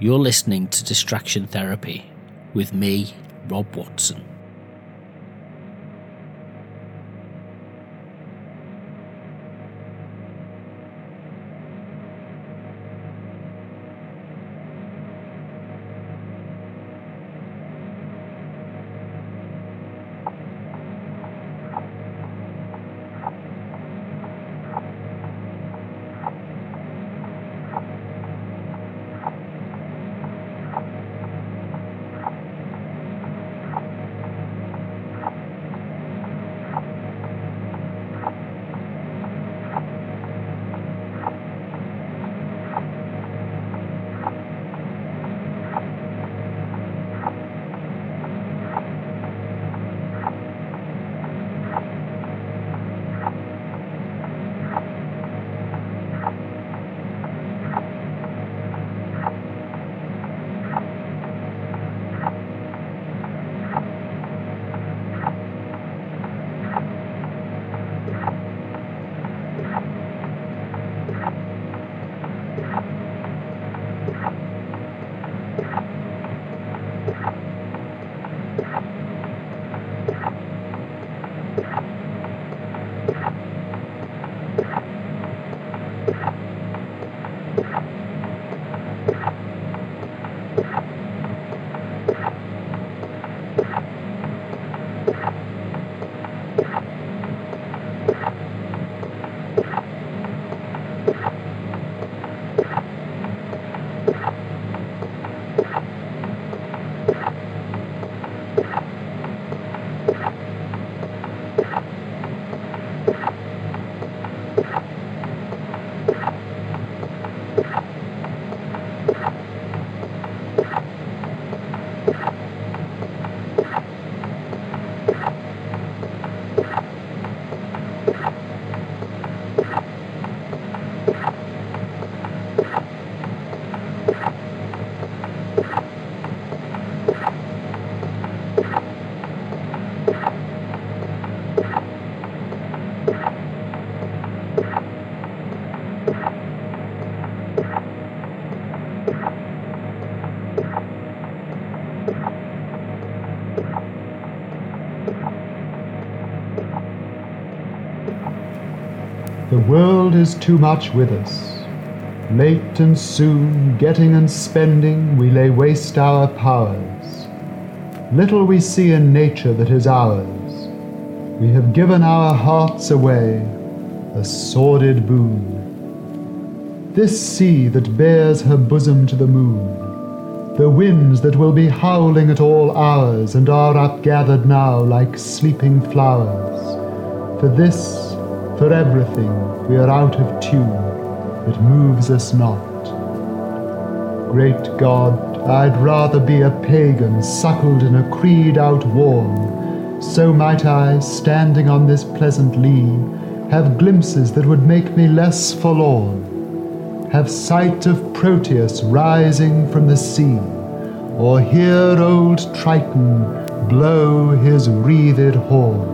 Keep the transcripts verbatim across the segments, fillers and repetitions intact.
You're listening to Distraction Therapy with me, Rob Watson. The world is too much with us. Late and soon, getting and spending, we lay waste our powers. Little we see in nature that is ours. We have given our hearts away, a sordid boon. This sea that bears her bosom to the moon, the winds that will be howling at all hours and are upgathered now like sleeping flowers. For this, for everything, we are out of tune, it moves us not. Great God, I'd rather be a pagan suckled in a creed outworn, so might I, standing on this pleasant lea, have glimpses that would make me less forlorn, have sight of Proteus rising from the sea, or hear old Triton blow his wreathed horn.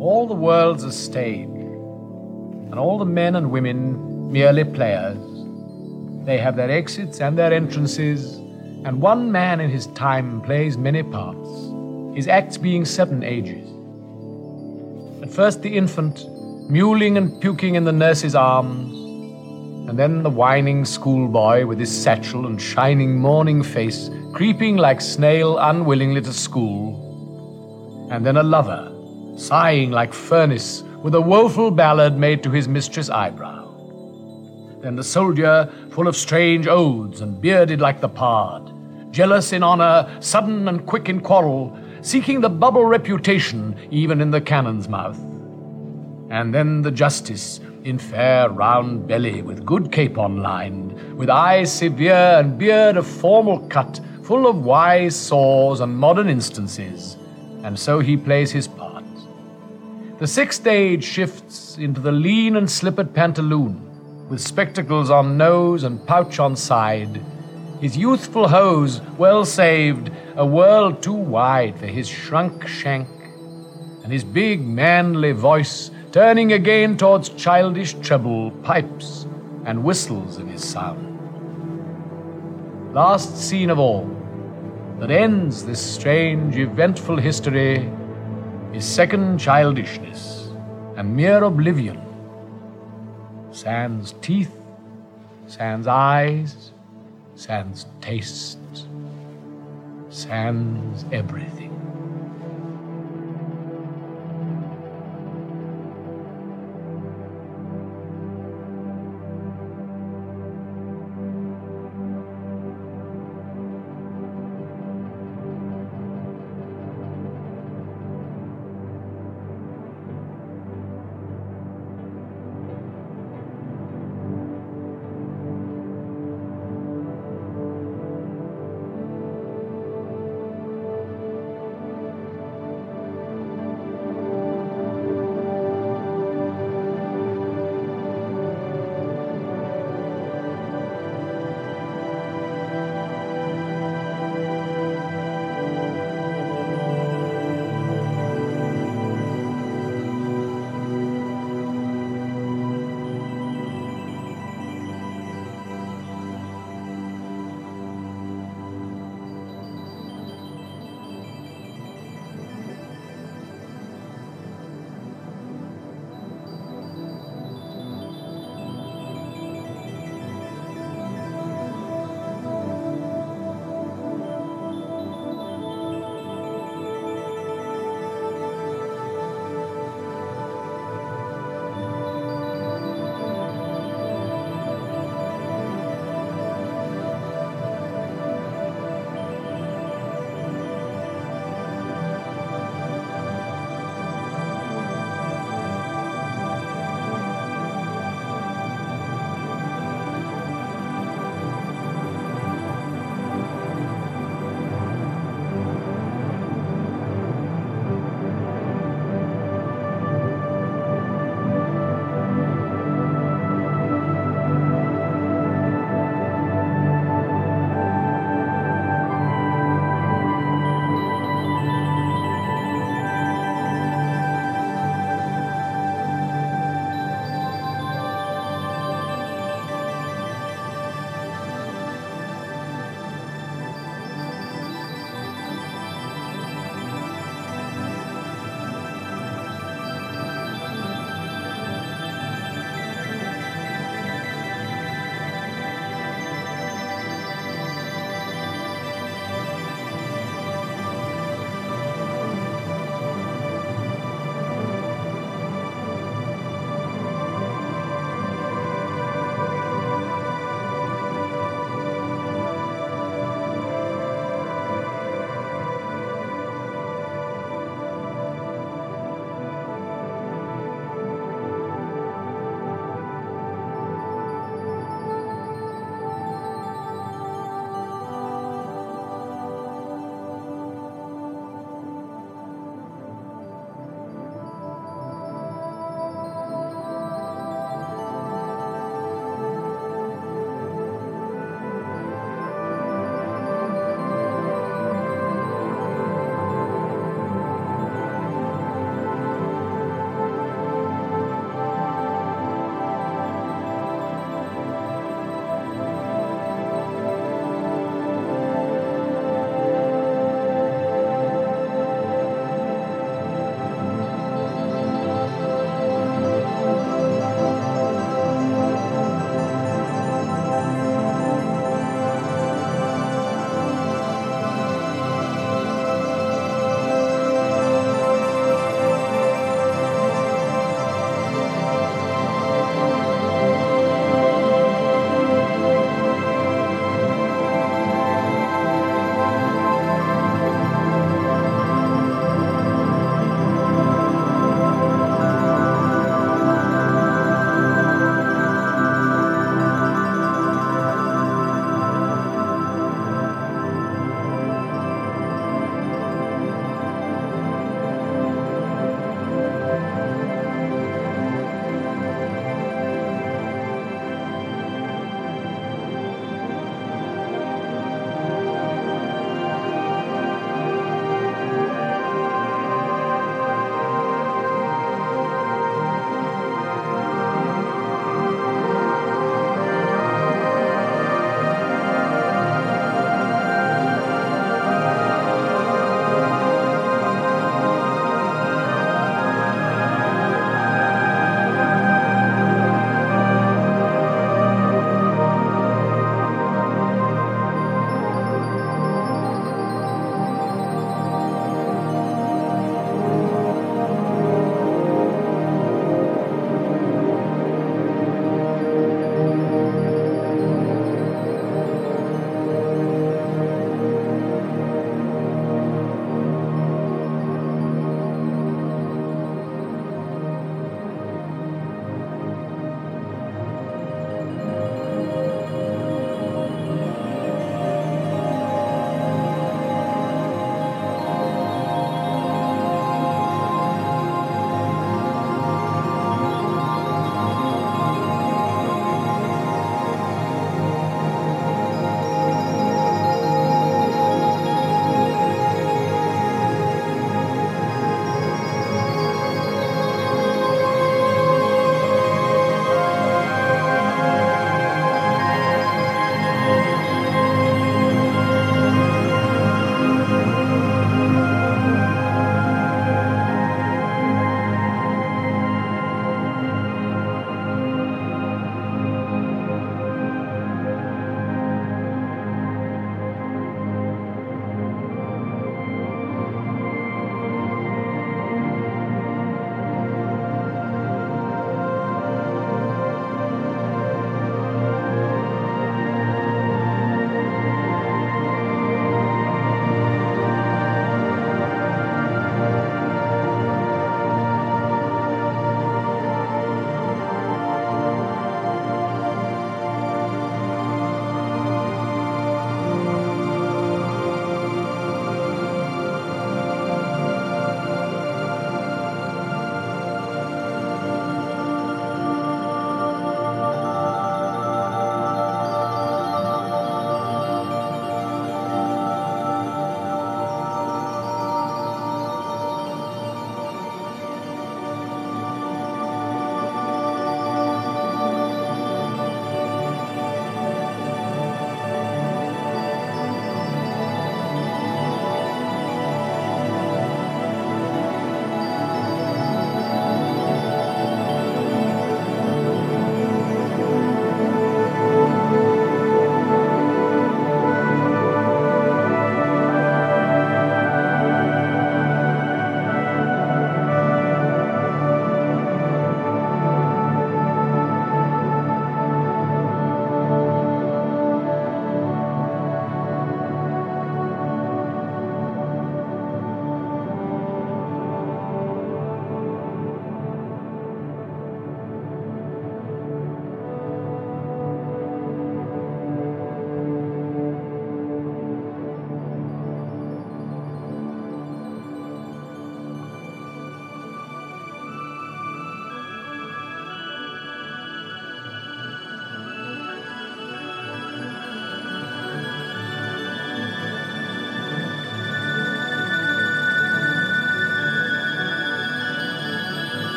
All the world's a stage, and all the men and women merely players. They have their exits and their entrances, and one man in his time plays many parts, his acts being seven ages. At first the infant, mewling and puking in the nurse's arms, and then the whining schoolboy with his satchel and shining morning face, creeping like snail unwillingly to school, and then a lover, sighing like furnace, with a woeful ballad made to his mistress' eyebrow. Then the soldier, full of strange oaths and bearded like the pard, jealous in honor, sudden and quick in quarrel, seeking the bubble reputation even in the cannon's mouth. And then the justice, in fair round belly, with good capon lined, with eyes severe and beard of formal cut, full of wise saws and modern instances, and so he plays his part. The sixth stage shifts into the lean and slippered pantaloon, with spectacles on nose and pouch on side, his youthful hose well saved, a world too wide for his shrunk shank, and his big manly voice turning again towards childish treble, pipes, and whistles of his sound. Last scene of all, that ends this strange, eventful history, is second childishness and mere oblivion. Sans teeth, sans eyes, sans taste, sans everything.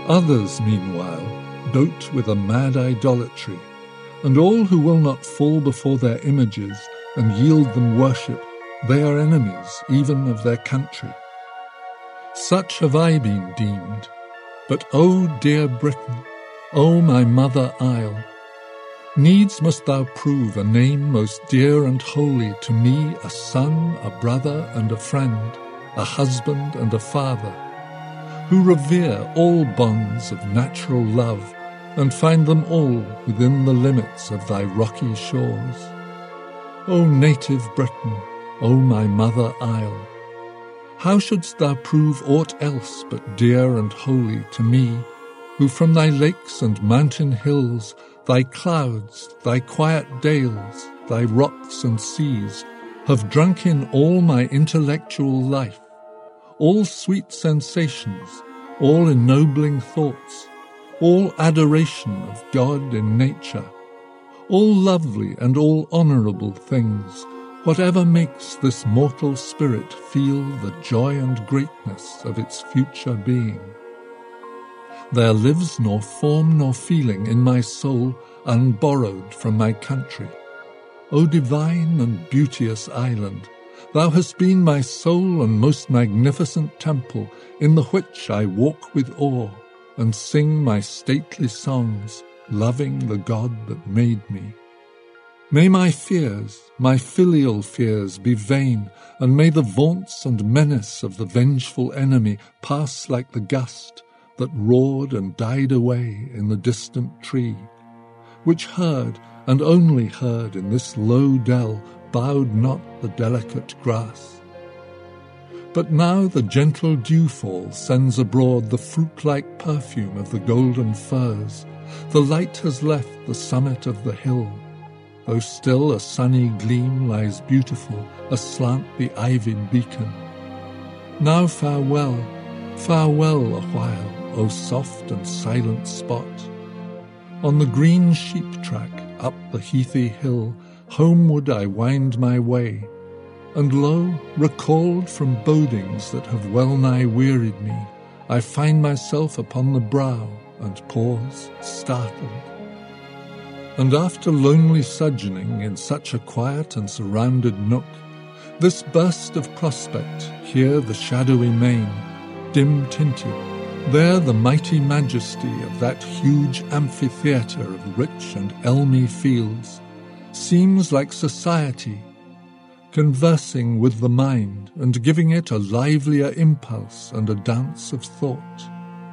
Others, meanwhile, dote with a mad idolatry, and all who will not fall before their images and yield them worship, they are enemies even of their country. Such have I been deemed. But O dear Britain, O my mother isle, needs must thou prove a name most dear and holy to me, a son, a brother and a friend, a husband and a father, who revere all bonds of natural love and find them all within the limits of thy rocky shores. O native Britain, O my mother isle, how shouldst thou prove aught else but dear and holy to me, who from thy lakes and mountain hills, thy clouds, thy quiet dales, thy rocks and seas, have drunk in all my intellectual life, all sweet sensations, all ennobling thoughts, all adoration of God in nature, all lovely and all honourable things, whatever makes this mortal spirit feel the joy and greatness of its future being. There lives nor form nor feeling in my soul unborrowed from my country. O divine and beauteous island, thou hast been my sole and most magnificent temple, in the which I walk with awe, and sing my stately songs, loving the God that made me. May my fears, my filial fears, be vain, and may the vaunts and menace of the vengeful enemy pass like the gust that roared and died away in the distant tree, which heard, and only heard in this low dell, bowed not the delicate grass. But now the gentle dewfall sends abroad the fruit-like perfume of the golden firs. The light has left the summit of the hill, though still a sunny gleam lies beautiful aslant the ivied beacon. Now farewell, farewell a while, O soft and silent spot. On the green sheep track up the heathy hill, homeward I wind my way, and lo, recalled from bodings that have well-nigh wearied me, I find myself upon the brow, and pause, startled. And after lonely sojourning in such a quiet and surrounded nook, this burst of prospect, here the shadowy main, dim-tinted, there the mighty majesty of that huge amphitheatre of rich and elmy fields, seems like society, conversing with the mind and giving it a livelier impulse and a dance of thought.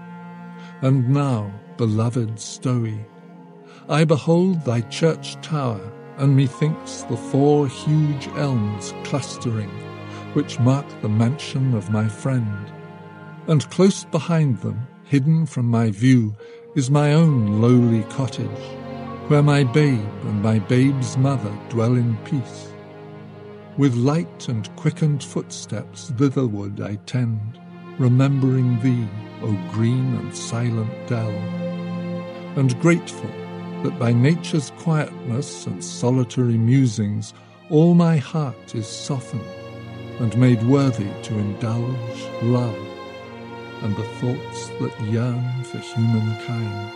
And now, beloved Stowey, I behold thy church tower, and methinks the four huge elms clustering, which mark the mansion of my friend. And close behind them, hidden from my view, is my own lowly cottage, where my babe and my babe's mother dwell in peace. With light and quickened footsteps thitherward I tend, remembering thee, O green and silent dell, and grateful that by nature's quietness and solitary musings all my heart is softened and made worthy to indulge love and the thoughts that yearn for humankind.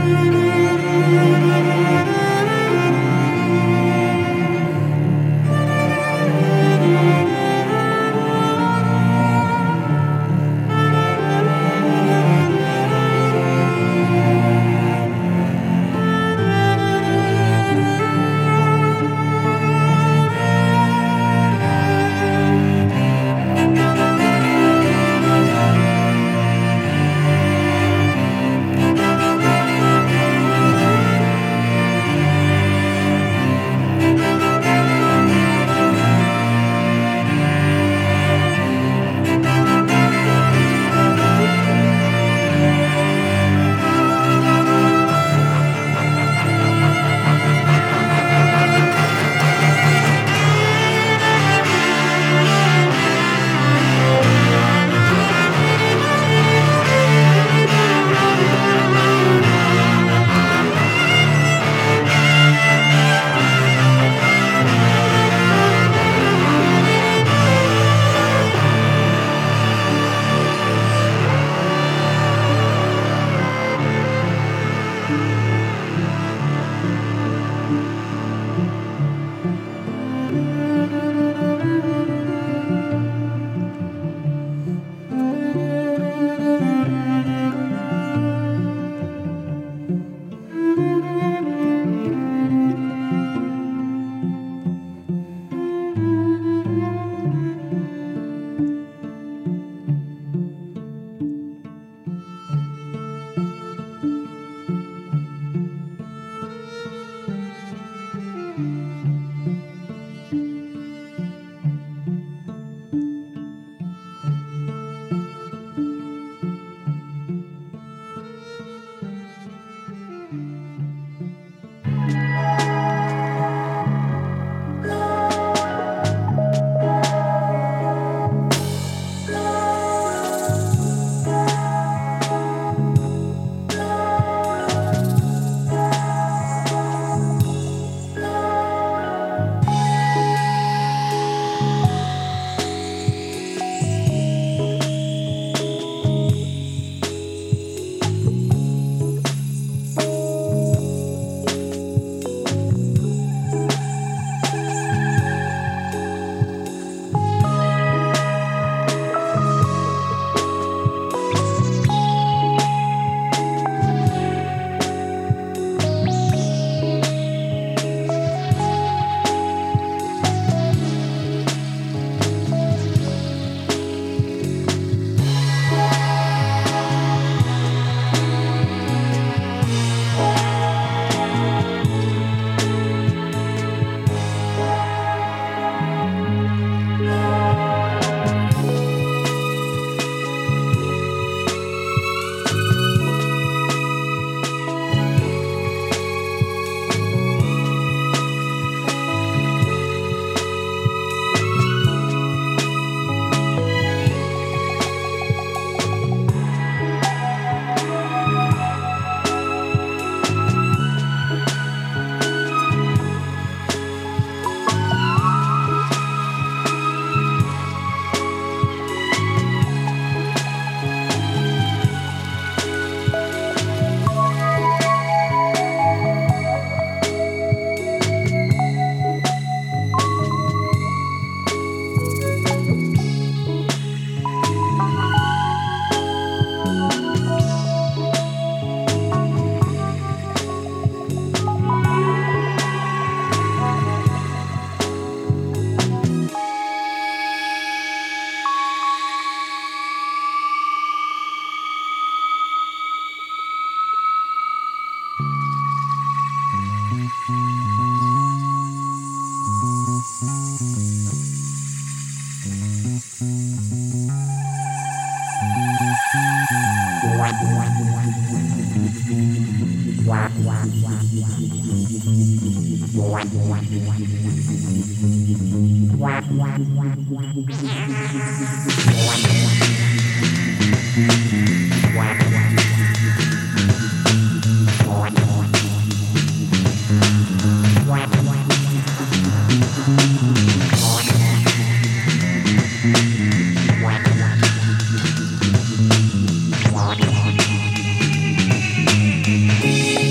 Wow.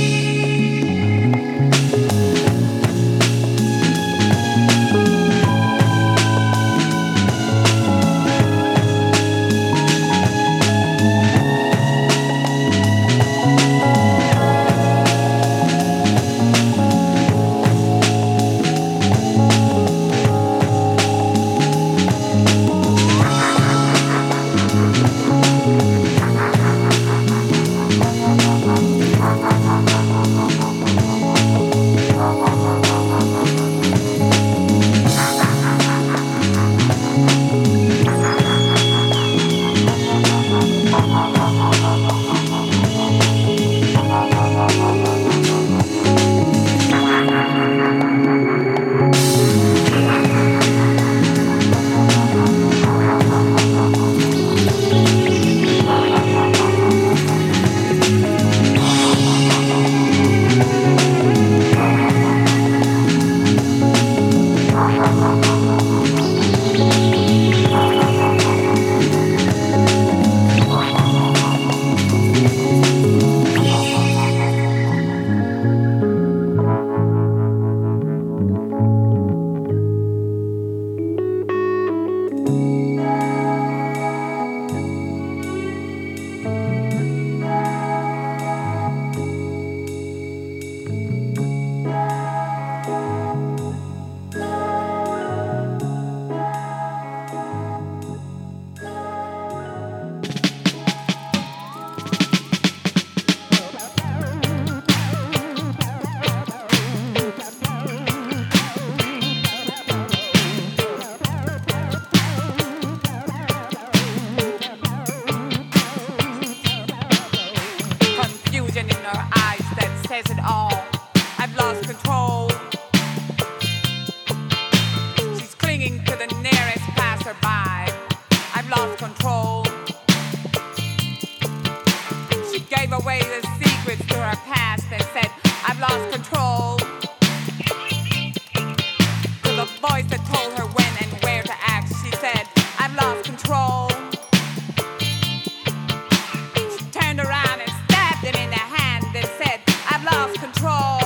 says it all. I've lost control. She's clinging to the nearest passerby. I've lost control. She gave away the secrets to her past and said, I've lost control. To the voice that told her when and where to act, she said, I've lost control. She turned around and stabbed him in the hand and said, I've lost control.